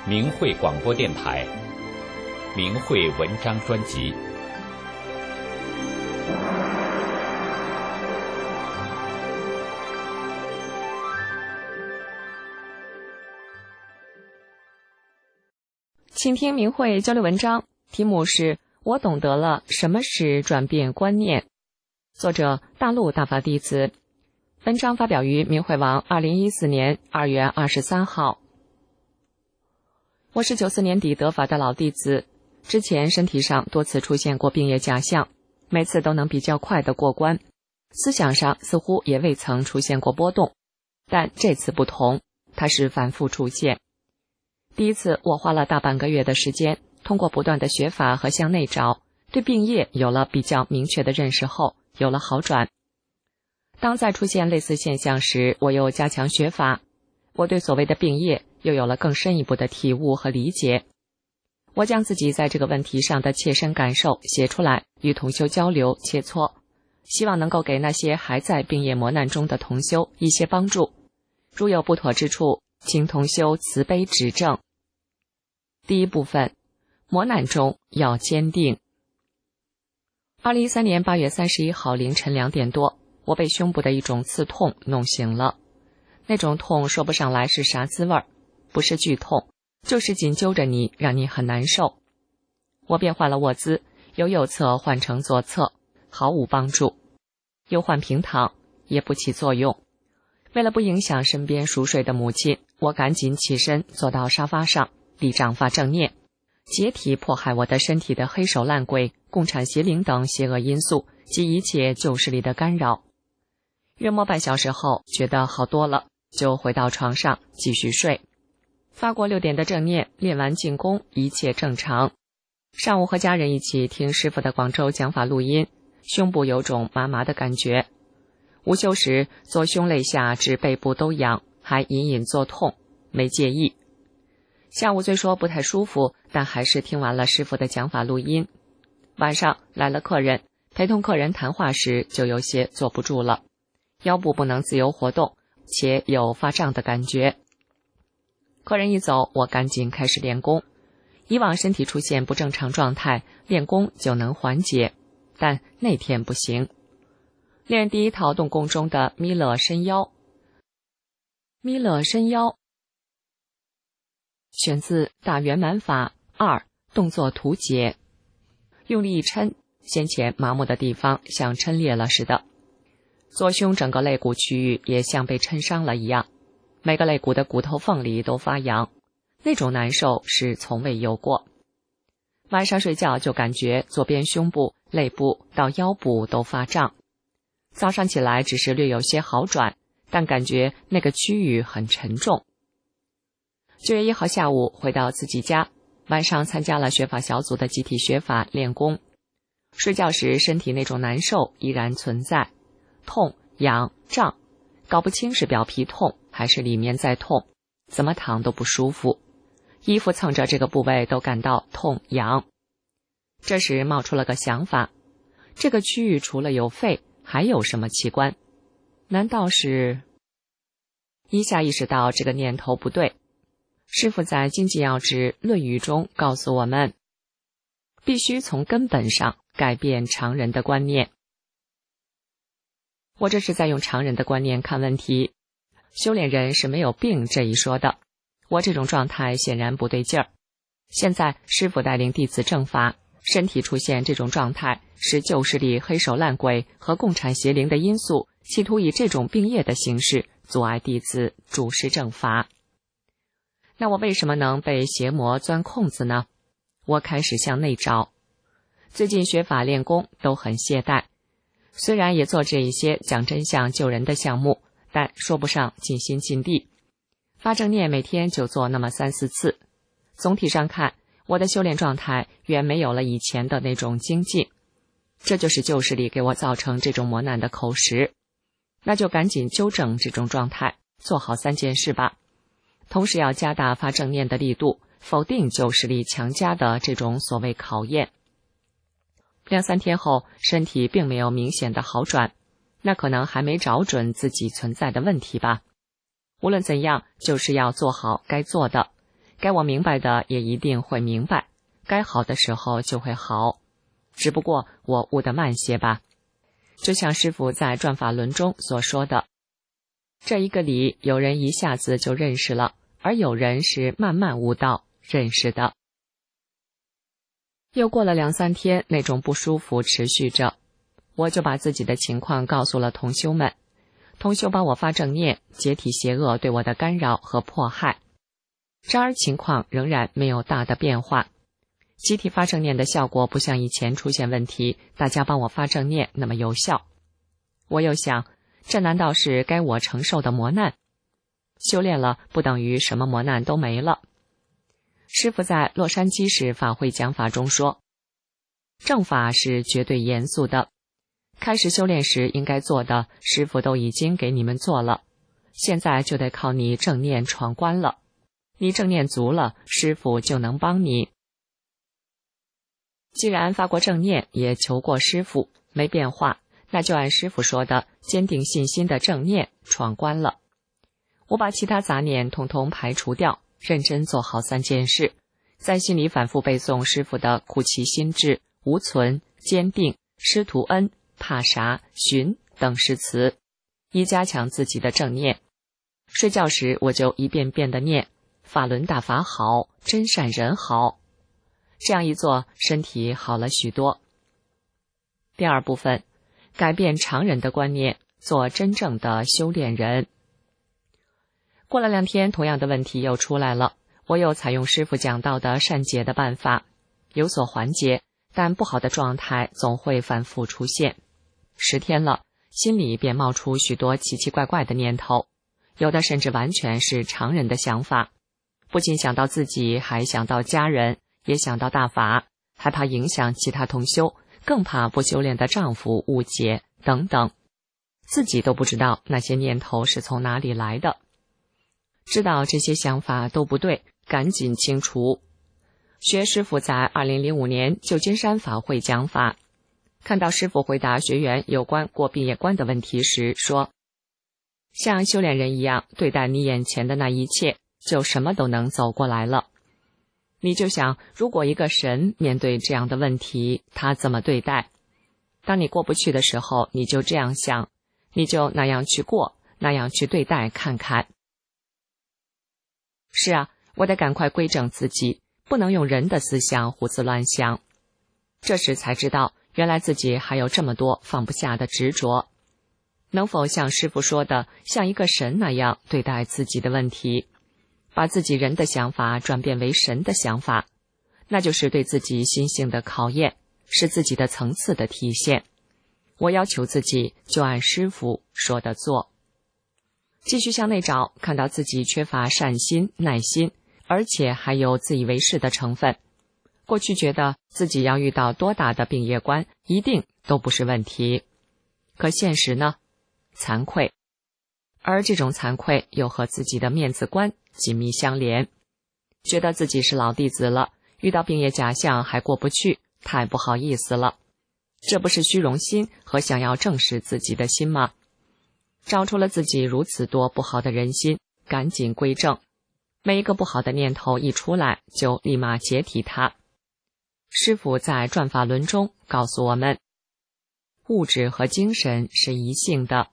明慧广播电台明慧文章专辑。 请听明慧交流文章，题目是我懂得了什么是转变观念，作者大陆大法弟子。文章发表于明慧网2014年2月23号。我是94年底得法的老弟子，之前身体上多次出现过病业假象，每次都能比较快地过关，思想上似乎也未曾出现过波动，但这次不同，它是反复出现。第一次我花了大半个月的时间，通过不断的学法和向内找，对病业有了比较明确的认识后，有了好转。当再出现类似现象时，我又加强学法，我对所谓的病业又有了更深一步的体悟和理解。我将自己在这个问题上的切身感受写出来，与同修交流切磋，希望能够给那些还在病业磨难中的同修一些帮助。如有不妥之处，请同修慈悲指正。第一部分，磨难中要坚定。2013年8月31号凌晨2点多，我被胸部的一种刺痛弄醒了。那种痛说不上来是啥滋味，不是剧痛，就是紧揪着你，让你很难受。我便换了卧姿，由右侧换成左侧，毫无帮助；又换平躺，也不起作用。为了不影响身边熟睡的母亲，我赶紧起身坐到沙发上，立掌发正念，解体迫害我的身体的黑手烂鬼、共产邪灵等邪恶因素及一切旧势力的干扰。约莫半小时后，觉得好多了，就回到床上继续睡。发过6点的正念，练完静功，一切正常。上午和家人一起听师父的广州讲法录音，胸部有种麻麻的感觉。午休时，左胸肋下至背部都痒，还隐隐作痛，没介意。下午虽说不太舒服，但还是听完了师父的讲法录音。晚上来了客人，陪同客人谈话时就有些坐不住了，腰部不能自由活动，且有发胀的感觉。客人一走，我赶紧开始练功。以往身体出现不正常状态，练功就能缓解，但那天不行。练第一套动功中的弥勒伸腰。弥勒伸腰选自《大圆满法2动作图解》，用力一抻，先前麻木的地方像抻裂了似的。左胸整个肋骨区域也像被抻伤了一样，每个肋骨的骨头缝里都发痒，那种难受是从未有过。晚上睡觉就感觉左边胸部、肋部到腰部都发胀，早上起来只是略有些好转，但感觉那个区域很沉重。9月1号下午回到自己家，晚上参加了学法小组的集体学法练功。睡觉时身体那种难受依然存在，痛、痒、胀，搞不清是表皮痛还是里面在痛，怎么躺都不舒服，衣服蹭着这个部位都感到痛痒。这时冒出了个想法，这个区域除了有肺，还有什么器官？难道是……一下意识到这个念头不对。师父在《经济要旨论语》中告诉我们，必须从根本上改变常人的观念。我这是在用常人的观念看问题，修炼人是没有病这一说的，我这种状态显然不对劲儿。现在师父带领弟子正法，身体出现这种状态，是旧势力黑手烂鬼和共产邪灵的因素，企图以这种病业的形式阻碍弟子主持正法。那我为什么能被邪魔钻空子呢？我开始向内找。最近学法练功都很懈怠，虽然也做这一些讲真相救人的项目，但说不上尽心尽力。发正念每天就做那么3-4次，总体上看，我的修炼状态远没有了以前的那种精进。这就是旧势力给我造成这种磨难的口实。那就赶紧纠正这种状态，做好3件事吧。同时要加大发正念的力度，否定旧势力强加的这种所谓考验。2-3天后，身体并没有明显的好转，那可能还没找准自己存在的问题吧。无论怎样，就是要做好该做的， 该我明白的也一定会明白，该好的时候就会好，只不过我悟得慢些吧。就像师父在转法轮中所说的，这一个理有人一下子就认识了，而有人是慢慢悟道认识的。又过了2-3天，那种不舒服持续着，我就把自己的情况告诉了同修们。同修帮我发正念，解体邪恶对我的干扰和迫害。然而情况仍然没有大的变化，集体发正念的效果不像以前出现问题，大家帮我发正念那么有效。我又想，这难道是该我承受的磨难？修炼了不等于什么磨难都没了。师父在洛杉矶市法会讲法中说，正法是绝对严肃的，开始修炼时应该做的，师父都已经给你们做了，现在就得靠你正念闯关了。你正念足了，师父就能帮你。既然发过正念，也求过师父，没变化，那就按师父说的，坚定信心的正念闯关了。我把其他杂念统统排除掉，认真做好3件事，在心里反复背诵师父的苦其心志、无存、坚定、师徒恩、怕啥、寻等诗词，以加强自己的正念。睡觉时我就一遍遍的念法轮大法好，真善人好。这样一做，身体好了许多。第二部分，改变常人的观念，做真正的修炼人。过了2天，同样的问题又出来了，我又采用师父讲到的善解的办法，有所缓解，但不好的状态总会反复出现。10天了，心里便冒出许多奇奇怪怪的念头，有的甚至完全是常人的想法，不仅想到自己，还想到家人，也想到大法，害怕影响其他同修，更怕不修炼的丈夫误解等等，自己都不知道那些念头是从哪里来的。知道这些想法都不对，赶紧清除。学师父在2005年旧金山法会讲法，看到师父回答学员有关过毕业关的问题时说，像修炼人一样对待你眼前的那一切，就什么都能走过来了。你就想，如果一个神面对这样的问题，他怎么对待？当你过不去的时候，你就这样想，你就那样去过，那样去对待看看。是啊，我得赶快归正自己，不能用人的思想胡思乱想。这时才知道，原来自己还有这么多放不下的执着。能否像师父说的，像一个神那样对待自己的问题，把自己人的想法转变为神的想法，那就是对自己心性的考验，是自己的层次的体现。我要求自己就按师父说的做。继续向内找，看到自己缺乏善心、耐心，而且还有自以为是的成分。过去觉得自己要遇到多大的病业关，一定都不是问题。可现实呢？惭愧。而这种惭愧又和自己的面子观紧密相连。觉得自己是老弟子了，遇到病业假象还过不去，太不好意思了。这不是虚荣心和想要正视自己的心吗？找出了自己如此多不好的人心，赶紧归正。每一个不好的念头一出来，就立马解体它。师父在转法轮中告诉我们，物质和精神是一性的。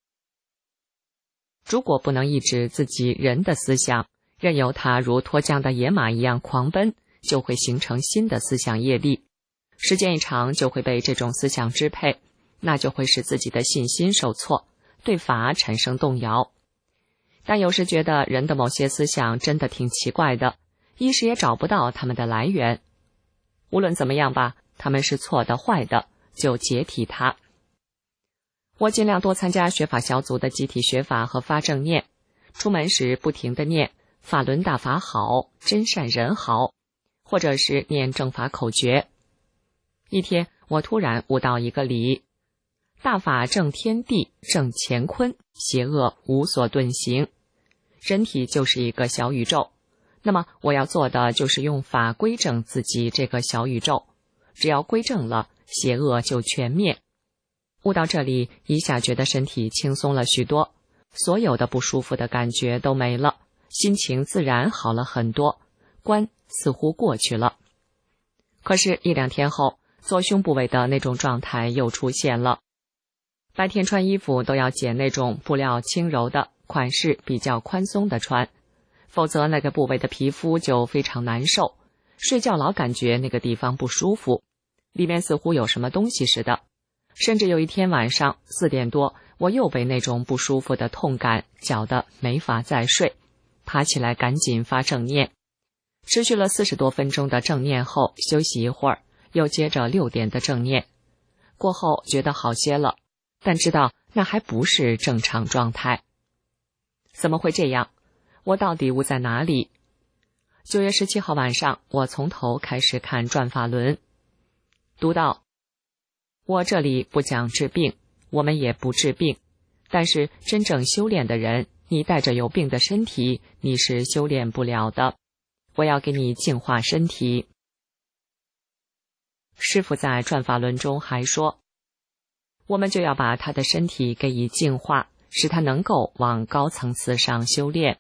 如果不能抑制自己人的思想，任由它如脱缰的野马一样狂奔，就会形成新的思想业力。时间一长，就会被这种思想支配，那就会使自己的信心受挫，对法产生动摇。但有时觉得人的某些思想真的挺奇怪的，一时也找不到他们的来源。无论怎么样吧，他们是错的、坏的，就解体它。我尽量多参加学法小组的集体学法和发正念，出门时不停地念法轮大法好，真善人好，或者是念正法口诀。一天，我突然悟到一个理：大法正天地，正乾坤，邪恶无所遁形。人体就是一个小宇宙，那么我要做的就是用法归正自己这个小宇宙，只要归正了，邪恶就全灭。悟到这里，一下觉得身体轻松了许多，所有的不舒服的感觉都没了，心情自然好了很多， 关似乎过去了。可是1-2天后，左胸部位的那种状态又出现了。白天穿衣服都要捡那种布料轻柔的、款式比较宽松的穿，否则那个部位的皮肤就非常难受，睡觉老感觉那个地方不舒服，里面似乎有什么东西似的。甚至有一天晚上4点多，我又被那种不舒服的痛感搅得没法再睡，爬起来赶紧发正念。持续了40多分钟的正念后，休息一会儿，又接着6点的正念。过后觉得好些了，但知道那还不是正常状态。怎么会这样？我到底误在哪里？9月17号晚上，我从头开始看转法轮，读到：我这里不讲治病，我们也不治病，但是真正修炼的人，你带着有病的身体，你是修炼不了的。我要给你净化身体。师父在转法轮中还说，我们就要把他的身体给予净化，使他能够往高层次上修炼。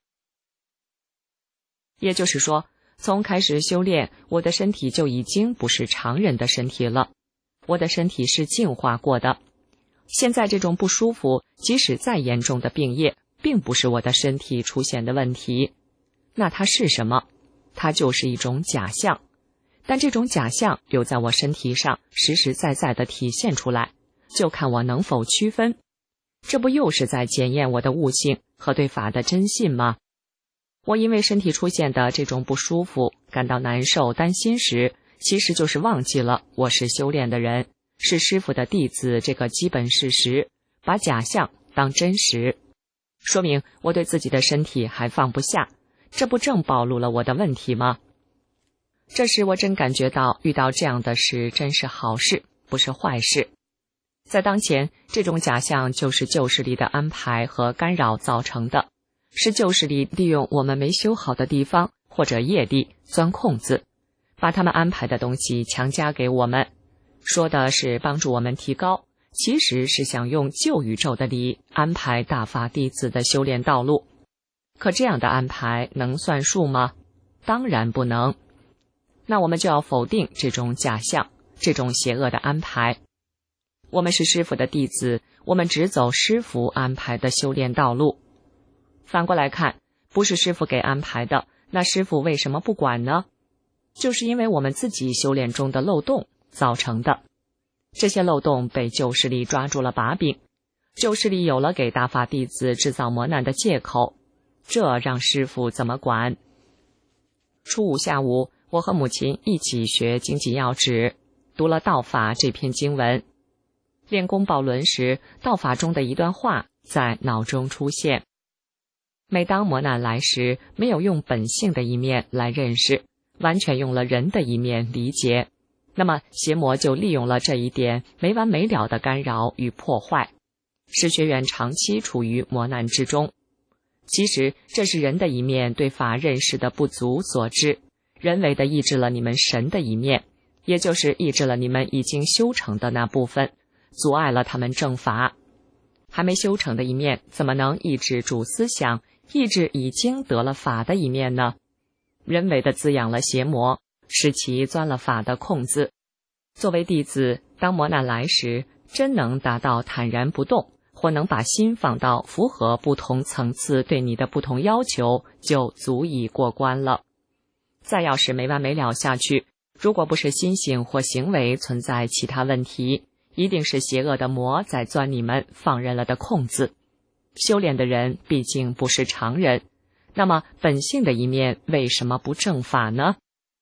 也就是说，从开始修炼，我的身体就已经不是常人的身体了，我的身体是净化过的。现在这种不舒服，即使再严重的病业，并不是我的身体出现的问题。那它是什么？它就是一种假象。但这种假象又在我身体上实实在在地体现出来，就看我能否区分。这不又是在检验我的悟性和对法的真信吗？我因为身体出现的这种不舒服，感到难受、担心时，其实就是忘记了我是修炼的人，是师父的弟子这个基本事实，把假象当真实，说明我对自己的身体还放不下，这不正暴露了我的问题吗？这时我真感觉到遇到这样的事真是好事，不是坏事。在当前，这种假象就是旧势力的安排和干扰造成的，是旧势力利用我们没修好的地方或者业力钻空子，把他们安排的东西强加给我们，说的是帮助我们提高，其实是想用旧宇宙的理安排大法弟子的修炼道路。可这样的安排能算数吗？当然不能。那我们就要否定这种假象，这种邪恶的安排。我们是师父的弟子，我们只走师父安排的修炼道路。反过来看，不是师父给安排的，那师父为什么不管呢？就是因为我们自己修炼中的漏洞造成的。这些漏洞被旧势力抓住了把柄，旧势力有了给大法弟子制造磨难的借口，这让师父怎么管？初五下午，我和母亲一起学经济要旨，读了道法这篇经文。练功抱轮时，道法中的一段话在脑中出现。每当磨难来时，没有用本性的一面来认识，完全用了人的一面理解，那么邪魔就利用了这一点没完没了的干扰与破坏，使学员长期处于磨难之中。其实这是人的一面对法认识的不足所致，人为的抑制了你们神的一面，也就是抑制了你们已经修成的那部分，阻碍了他们正法。还没修成的一面怎么能抑制主思想，抑制已经得了法的一面呢？人为的滋养了邪魔，使其钻了法的空子。作为弟子，当磨难来时，真能达到坦然不动，或能把心放到符合不同层次对你的不同要求，就足以过关了。再要是没完没了下去，如果不是心性或行为存在其他问题，一定是邪恶的魔在钻你们放任了的空子。修炼的人毕竟不是常人，那么本性的一面为什么不正法呢？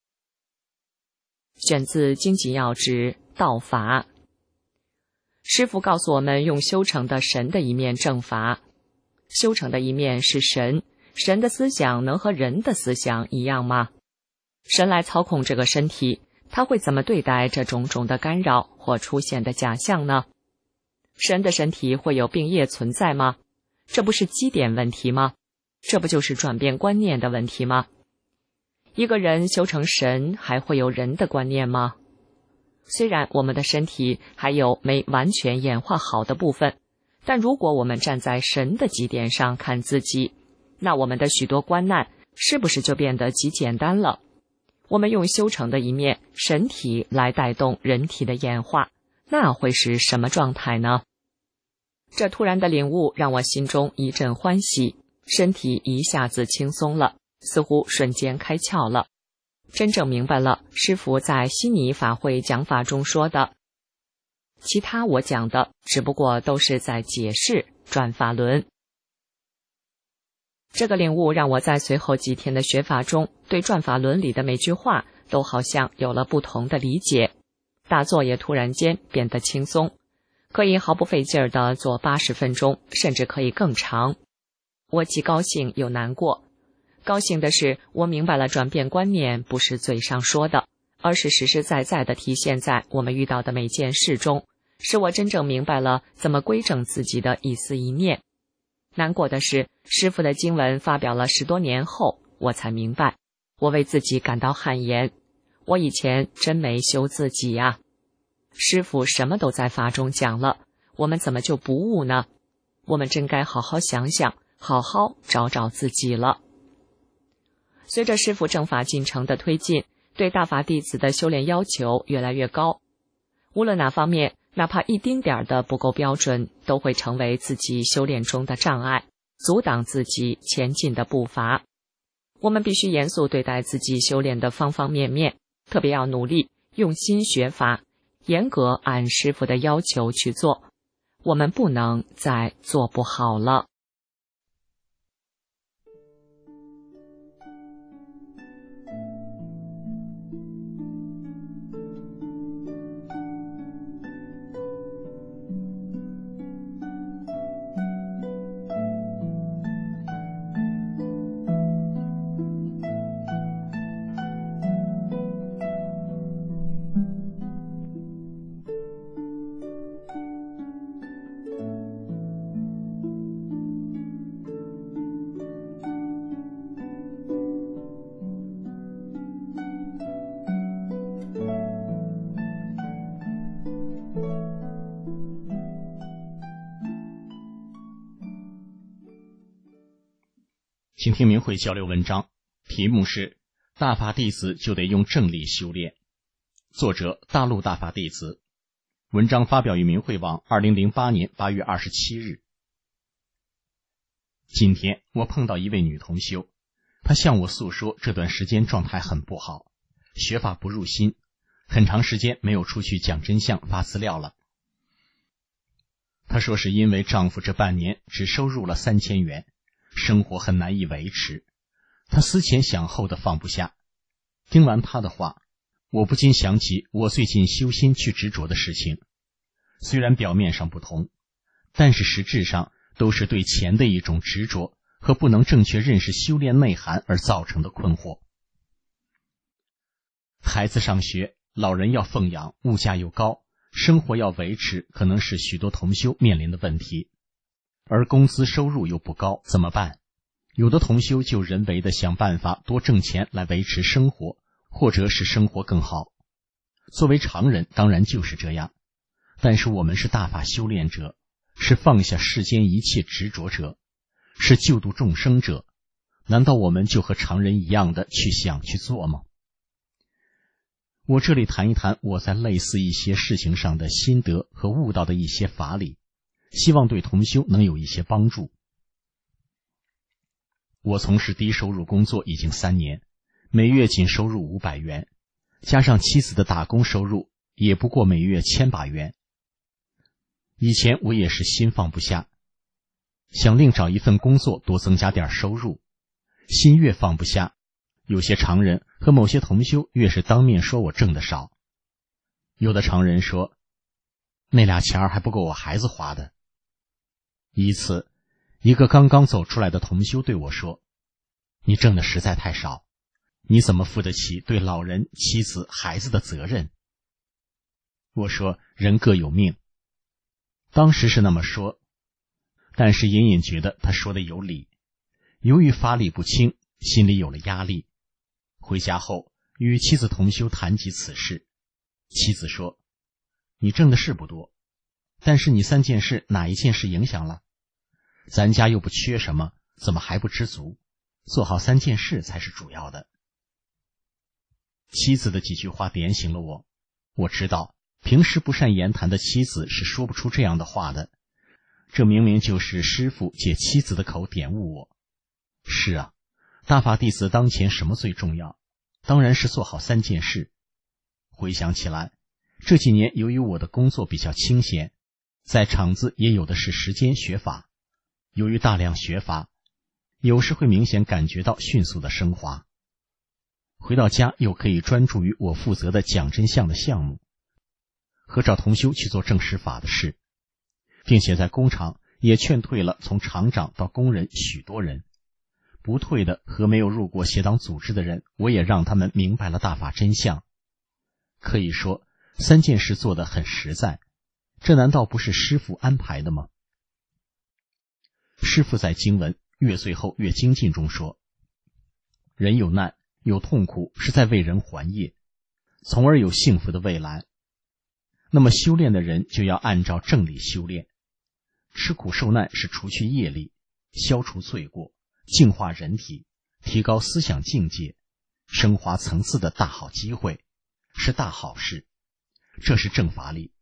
选自经济要旨道法。师父告诉我们用修成的神的一面正法。修成的一面是神，神的思想能和人的思想一样吗？神来操控这个身体，他会怎么对待这种种的干扰或出现的假象呢？神的身体会有病业存在吗？这不是基点问题吗？这不就是转变观念的问题吗？一个人修成神，还会有人的观念吗？虽然我们的身体还有没完全演化好的部分，但如果我们站在神的基点上看自己，那我们的许多观难是不是就变得极简单了， 我们用修成的一面神体来带动人体的演化，那会是什么状态呢？这突然的领悟让我心中一阵欢喜，身体一下子轻松了，似乎瞬间开窍了，真正明白了师父在悉尼法会讲法中说的，其他我讲的只不过都是在解释转法轮。这个领悟让我在随后几天的学法中，对转法轮里的每句话都好像有了不同的理解，打坐也突然间变得轻松，可以毫不费劲儿地做80分钟，甚至可以更长。我既高兴又难过。高兴的是，我明白了转变观念不是嘴上说的，而是实实在在地体现在我们遇到的每件事中，使我真正明白了怎么规正自己的一思一念。难过的是，师父的经文发表了10多年后，我才明白，我为自己感到汗颜。我以前真没修自己呀。师父什么都在法中讲了，我们怎么就不悟呢？我们真该好好想想，好好找找自己了。随着师父正法进程的推进，对大法弟子的修炼要求越来越高，无论哪方面，哪怕一丁点儿的不够标准，都会成为自己修炼中的障碍，阻挡自己前进的步伐。我们必须严肃对待自己修炼的方方面面，特别要努力用心学法，严格按师父的要求去做。我们不能再做不好了。 请听明慧交流文章，题目是大法弟子就得用正力修炼，作者大陆大法弟子，文章发表于明慧网2008年8月27日。今天我碰到一位女同修，她向我诉说这段时间状态很不好，学法不入心，很长时间没有出去讲真相发资料了。她说是因为丈夫这半年只收入了3000元，生活很难以维持，她思前想后的放不下。听完她的话，我不禁想起我最近修心去执着的事情，虽然表面上不同，但是实质上都是对钱的一种执着和不能正确认识修炼内涵而造成的困惑。孩子上学，老人要奉养，物价又高，生活要维持，可能是许多同修面临的问题。而工资收入又不高，怎么办？有的同修就人为的想办法多挣钱来维持生活，或者使生活更好。作为常人当然就是这样，但是我们是大法修炼者，是放下世间一切执着者，是救度众生者，难道我们就和常人一样的去想去做吗？我这里谈一谈我在类似一些事情上的心得和悟到的一些法理，希望对同修能有一些帮助。我从事低收入工作已经3年，每月仅收入500元，加上妻子的打工收入，也不过每月1000把元。以前我也是心放不下，想另找一份工作多增加点收入，心越放不下，有些常人和某些同修越是当面说我挣得少。有的常人说，那俩钱还不够我孩子花的。一次，一个刚刚走出来的同修对我说，你挣的实在太少，你怎么负得起对老人、妻子、孩子的责任？我说，人各有命。当时是那么说，但是隐隐觉得他说的有理。由于法理不清，心里有了压力。回家后与妻子同修谈及此事，妻子说，你挣的是不多，但是你3件事哪一件事影响了？咱家又不缺什么，怎么还不知足？做好3件事才是主要的。 妻子的几句话点醒了我，我知道平时不善言谈的妻子是说不出这样的话的，这明明就是师父借妻子的口点悟我。是啊，大法弟子当前什么最重要？当然是做好3件事。回想起来，这几年由于我的工作比较清闲，在场子也有的是时间学法，由于大量学法，有时会明显感觉到迅速的升华。回到家又可以专注于我负责的讲真相的项目，和找同修去做正实法的事，并且在工厂也劝退了从厂长到工人许多人，不退的和没有入过邪党组织的人，我也让他们明白了大法真相。可以说3件事做得很实在，这难道不是师父安排的吗？师父在经文越最后越精进中说，人有难有痛苦是在为人还业，从而有幸福的未来。那么修炼的人就要按照正理修炼，吃苦受难是除去业力，消除罪过，净化人体，提高思想境界，升华层次的大好机会，是大好事。这是正法力。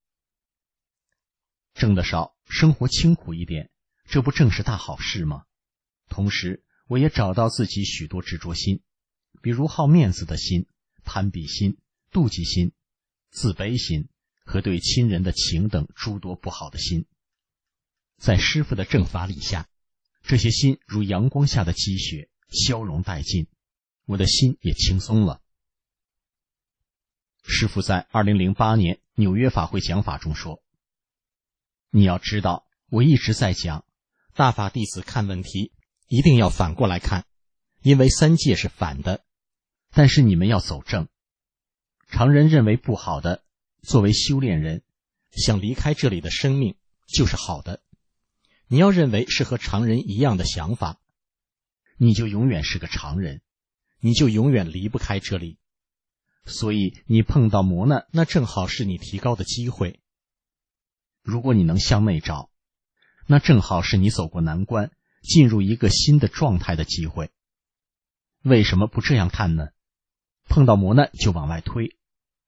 挣得少，生活清苦一点，这不正是大好事吗？同时我也找到自己许多执着心，比如好面子的心、攀比心、妒忌心、自卑心和对亲人的情等诸多不好的心。在师父的正法理下，这些心如阳光下的积雪，消融殆尽，我的心也轻松了。师父在2008年纽约法会讲法中说，你要知道，我一直在讲，大法弟子看问题一定要反过来看，因为3界是反的，但是你们要走正。常人认为不好的，作为修炼人，想离开这里的生命就是好的。你要认为是和常人一样的想法，你就永远是个常人，你就永远离不开这里。所以你碰到磨难，那正好是你提高的机会。如果你能向内找，那正好是你走过难关，进入一个新的状态的机会。为什么不这样看呢？碰到磨难就往外推。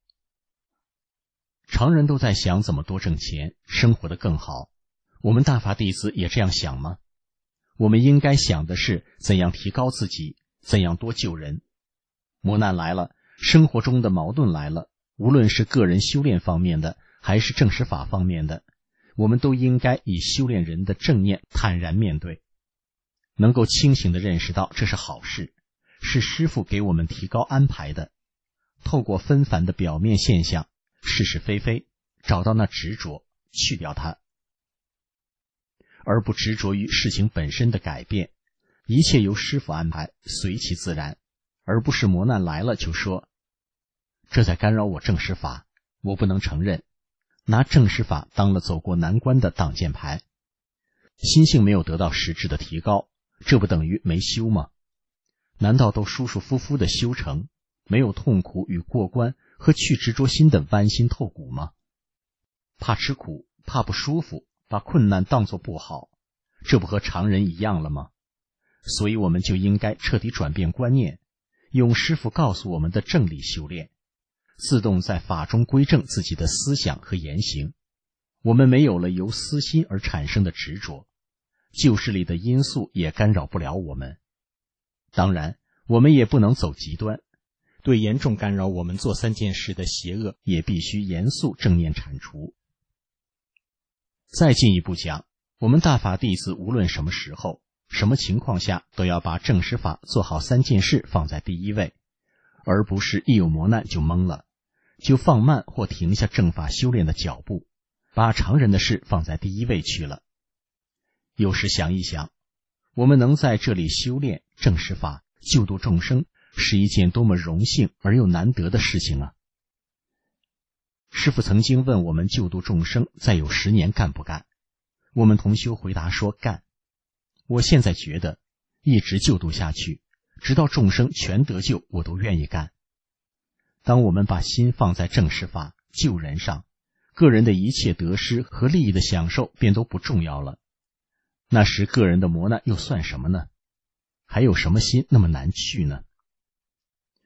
常人都在想怎么多挣钱，生活得更好。我们大法弟子也这样想吗？我们应该想的是怎样提高自己，怎样多救人。磨难来了，生活中的矛盾来了，无论是个人修炼方面的，还是正实法方面的，我们都应该以修炼人的正念坦然面对，能够清醒地认识到这是好事，是师父给我们提高安排的。透过纷繁的表面现象，是是非非，找到那执着，去掉它，而不执着于事情本身的改变。一切由师父安排，随其自然，而不是磨难来了就说这在干扰我正实法，我不能承认，拿正实法当了走过难关的挡箭牌。心性没有得到实质的提高，这不等于没修吗？难道都舒舒服服的修成，没有痛苦与过关和去执着心的剜心透骨吗？怕吃苦，怕不舒服，把困难当作不好，这不和常人一样了吗？所以我们就应该彻底转变观念，用师父告诉我们的正理修炼，自动在法中归正自己的思想和言行。我们没有了由私心而产生的执着，旧事里的因素也干扰不了我们。当然，我们也不能走极端，对严重干扰我们做3件事的邪恶，也必须严肃正念铲除。再进一步讲，我们大法弟子无论什么时候、什么情况下，都要把正实法做好3件事放在第一位，而不是一有磨难就懵了，就放慢或停下正法修炼的脚步，把常人的事放在第一位去了。有时想一想，我们能在这里修炼正实法，救度众生，是一件多么荣幸而又难得的事情啊！师父曾经问我们救度众生再有10年干不干？我们同修回答说干。我现在觉得一直救度下去，直到众生全得救，我都愿意干。当我们把心放在正实法救人上，个人的一切得失和利益的享受便都不重要了。那时个人的磨难又算什么呢？还有什么心那么难去呢？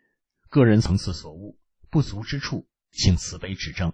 个人层次所悟，不足之处，请慈悲指正。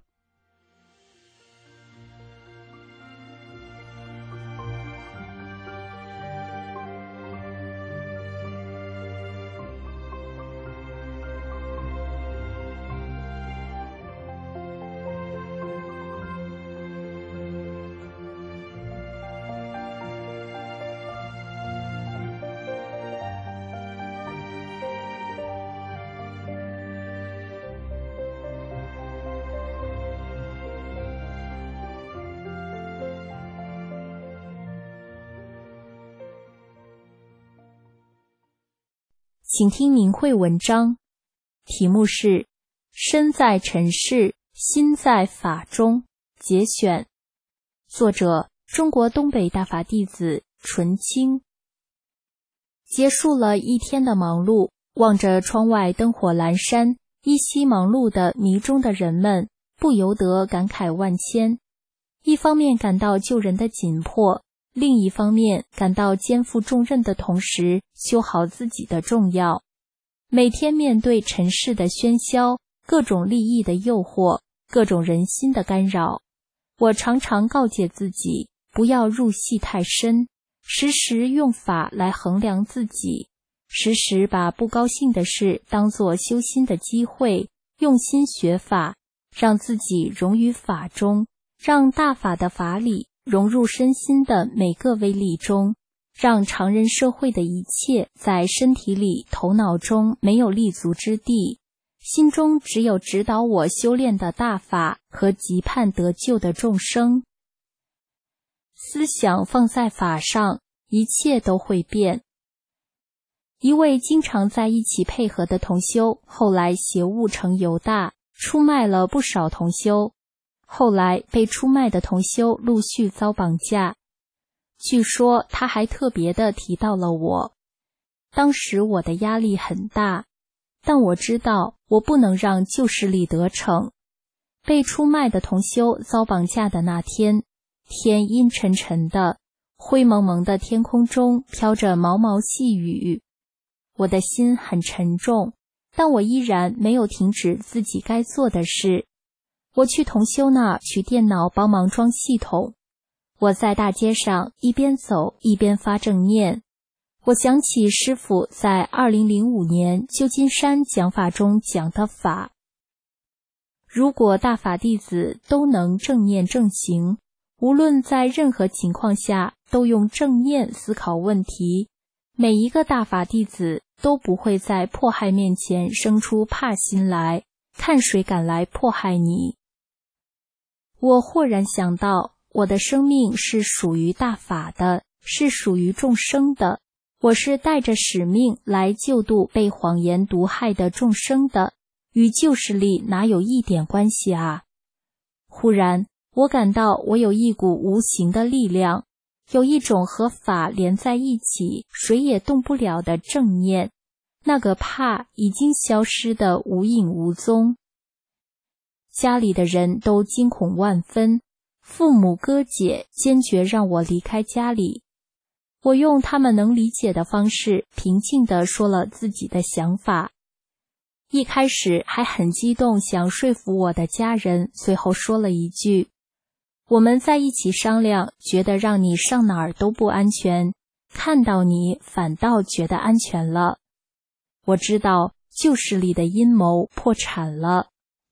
请听明慧文章，题目是身在尘世，心在法中，节选，作者中国东北大法弟子纯清。结束了一天的忙碌，望着窗外灯火阑珊，依稀忙碌的迷中的人们，不由得感慨万千。一方面感到救人的紧迫，另一方面感到肩负重任的同时修好自己的重要。每天面对尘世的喧嚣，各种利益的诱惑，各种人心的干扰，我常常告诫自己不要入戏太深，时时用法来衡量自己，时时把不高兴的事当作修心的机会，用心学法，让自己融于法中，让大法的法理融入身心的每个微粒中，让常人社会的一切在身体里头脑中没有立足之地，心中只有指导我修炼的大法和急盼得救的众生。思想放在法上，一切都会变。一位经常在一起配合的同修，后来邪物成犹大，出卖了不少同修。后来被出卖的同修陆续遭绑架，据说他还特别的提到了我。当时我的压力很大，但我知道我不能让旧势力得逞。被出卖的同修遭绑架的那天，天阴沉沉的，灰蒙蒙的天空中飘着毛毛细雨，我的心很沉重，但我依然没有停止自己该做的事。我去同修那取电脑帮忙装系统，我在大街上一边走一边发正念。我想起师父在2005年旧金山讲法中讲的法，如果大法弟子都能正念正行，无论在任何情况下都用正念思考问题，每一个大法弟子都不会在迫害面前生出怕心来，看谁敢来迫害你。我豁然想到，我的生命是属于大法的，是属于众生的，我是带着使命来救度被谎言毒害的众生的，与旧势力哪有一点关系啊？忽然，我感到我有一股无形的力量，有一种和法连在一起，谁也动不了的正念，那个怕已经消失得无影无踪。家里的人都惊恐万分，父母哥姐坚决让我离开家里。我用他们能理解的方式，平静地说了自己的想法。一开始还很激动，想说服我的家人，随后说了一句：我们在一起商量，觉得让你上哪儿都不安全，看到你反倒觉得安全了。我知道旧势力的阴谋破产了。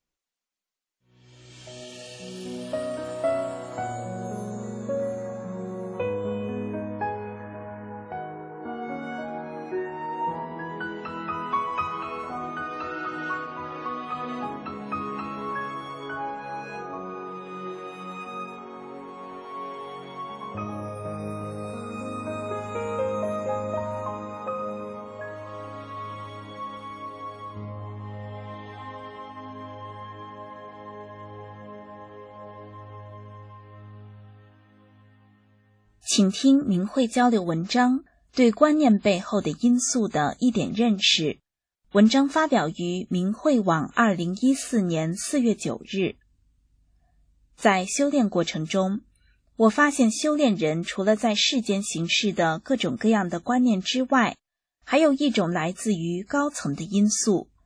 请听明慧交流文章，对观念背后的因素的一点认识。文章发表于明慧网2014年4月9日。在修炼过程中，我发现修炼人除了在世间行事的各种各样的观念之外，还有一种来自于高层的因素。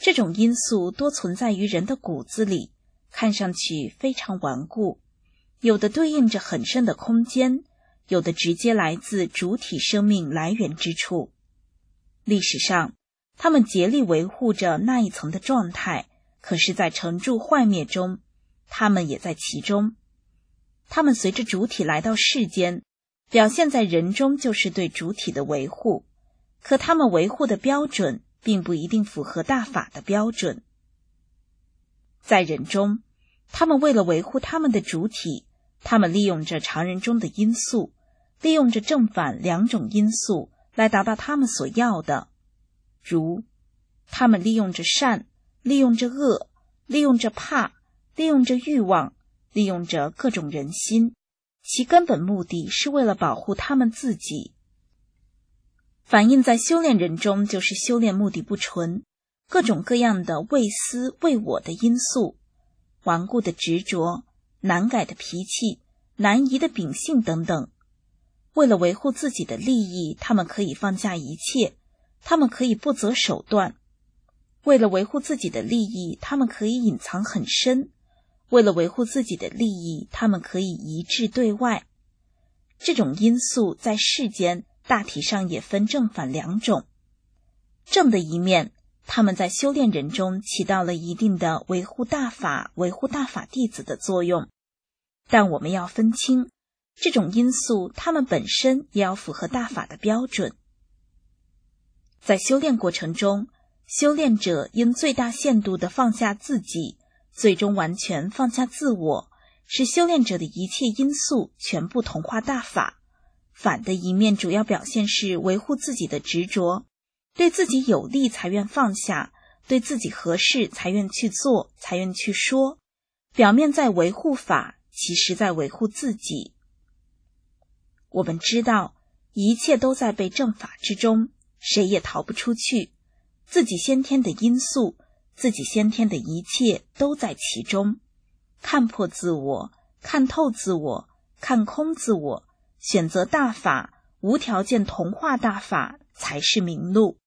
这种因素多存在于人的骨子里，看上去非常顽固，有的对应着很深的空间，有的直接来自主体生命来源之处。历史上，他们竭力维护着那一层的状态，可是在成住坏灭中，他们也在其中。他们随着主体来到世间，表现在人中就是对主体的维护，可他们维护的标准并不一定符合大法的标准。在人中，他们为了维护他们的主体，他们利用着常人中的因素，利用着正反两种因素来达到他们所要的，如他们利用着善，利用着恶，利用着怕，利用着欲望，利用着各种人心，其根本目的是为了保护他们自己。反映在修炼人中就是修炼目的不纯，各种各样的为私为我的因素，顽固的执着，难改的脾气，难移的秉性等等。为了维护自己的利益，他们可以放下一切，他们可以不择手段。为了维护自己的利益，他们可以隐藏很深，为了维护自己的利益，他们可以一致对外。这种因素在世间大体上也分正反两种。正的一面，他们在修炼人中起到了一定的维护大法、维护大法弟子的作用，但我们要分清，这种因素他们本身也要符合大法的标准。在修炼过程中，修炼者应最大限度地放下自己，最终完全放下自我，使修炼者的一切因素全部同化大法。反的一面主要表现是维护自己的执着，对自己有利才愿放下，对自己合适才愿去做，才愿去说，表面在维护法，其实在维护自己。我们知道一切都在被正法之中，谁也逃不出去，自己先天的因素，自己先天的一切都在其中。看破自我，看透自我，看空自我，选择大法，无条件同化大法，才是明路。